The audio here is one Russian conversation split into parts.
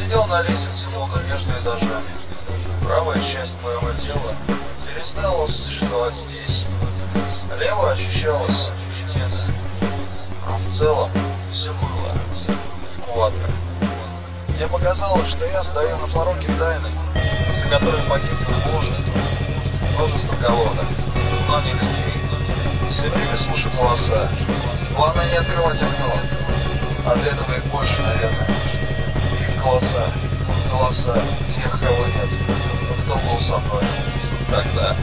Сидел на лестнице молодо между этажами. Правая часть моего тела перестала существовать здесь. Левая ощущалась где-то. А в целом все было гладко. Мне показалось, что я стою на пороге тайны, за которой погибло множество кого-то, но не людей. Все время слушаю голоса. Главное не открывать окно. От этого их больше, наверное. Их голоса тех, кого нет. Но кто был со мной тогда?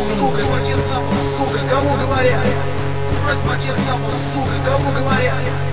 Сука, кому говорят? Брось пакет на пол, сука, кому говорят?